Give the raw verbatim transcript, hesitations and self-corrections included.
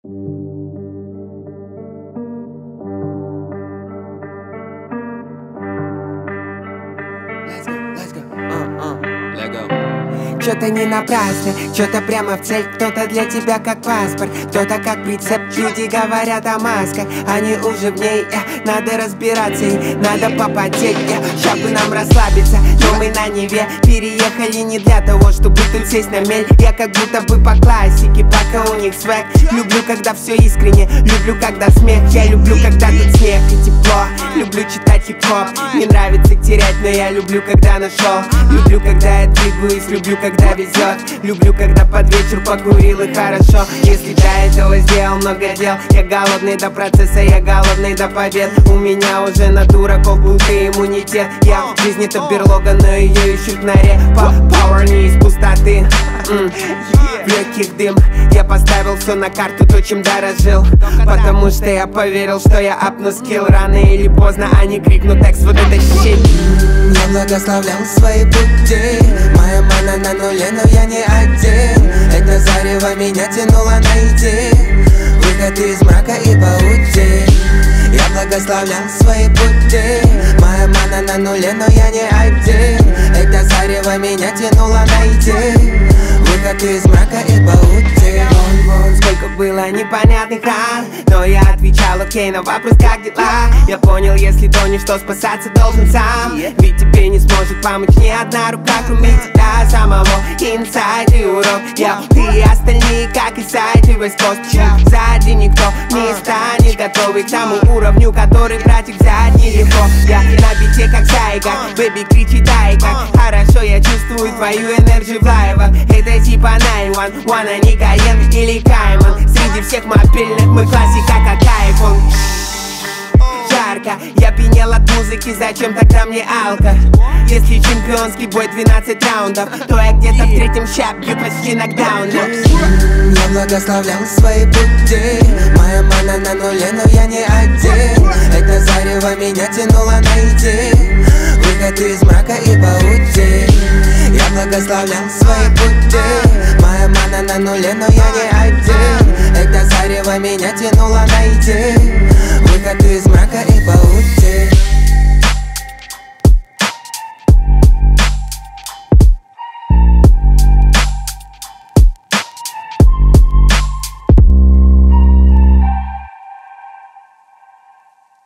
Что-то не напрасно, что-то прямо в цель. Кто-то для тебя как паспорт, кто-то как прицеп. Люди говорят о масках, они уже в ней. э, Надо разбираться и надо попотеть. э, Ща бы нам расслабиться, но мы на Неве переехали не для того, чтобы тут сесть на мель. Я как будто бы по классике, пока у них свек. Люблю, когда все искренне, люблю, когда смех. Я люблю, когда тут снег и тепло. Люблю читать хип-хоп, не нравится терять, но я люблю, когда нашел. Люблю, когда я двигаюсь, люблю, когда везет. Люблю, когда под вечер покурил и хорошо. Если до этого сделал много дел. Я голодный до процесса, я голодный до побед. У меня уже на дураков был ты иммунитет. Я в жизни это берлога, но ее ищут на ре. Power не из пустоты, mm. в легких дым. Я поставил все на карту, то чем дорожил. Потому что я поверил, что я апну скилл. Рано или поздно они крикнут текст, вот это щит. Я благословлял свои пути. Моя мана на нуле, но я не один. Это зарево меня тянуло найти выход из мрака и паути. Я благословлял свои пути. Моя мана на нуле, но я не один. Это зарево меня тянуло найти выход из мрака и паути. Сколько было непонятных ран, но я отвечал окей на вопрос, как дела. Я понял, если тонешь, что спасаться должен сам. Ведь тебе не сможет помочь ни одна рука, кроме тебя самого. Инсайд и урок, я, ты и остальные, как и сайт и West Coast. Сзади никто не станет готовый к тому уровню, который братик взять нелегко. Я на бите как сайка, бэби кричит ай как хорошо, я чувствую твою энергию в лайвах. Это типа девять один, а не Каен или Кайман. Среди всех мобильных мы классика как iPhone. Жарко, я пьянел от музыки, зачем тогда мне алко? Если чемпионский бой двенадцать раундов, то я где-то в третьем ща бью почти нокдаун. Я благословлял свои пути. Моя мана на нуле, но я не один. Это зарево меня тянуло найти выход из мрака и паути. Я благословлял свои пути. Моя мана на нуле, но я не один. Это зарево меня тянуло найти выход из мрака и паути.